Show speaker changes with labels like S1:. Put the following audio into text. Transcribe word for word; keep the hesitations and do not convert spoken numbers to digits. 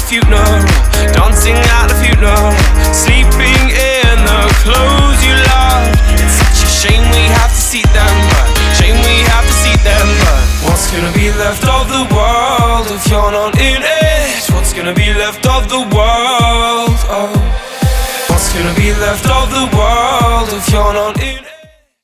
S1: funeral, dancing at the funeral, sleeping in the clothes you love. It's such a shame we have to see them, but shame we have to see them. But what's gonna be left of the world if you're not in it? What's gonna be left of the world? Oh, what's gonna be left of the world if you're not in it?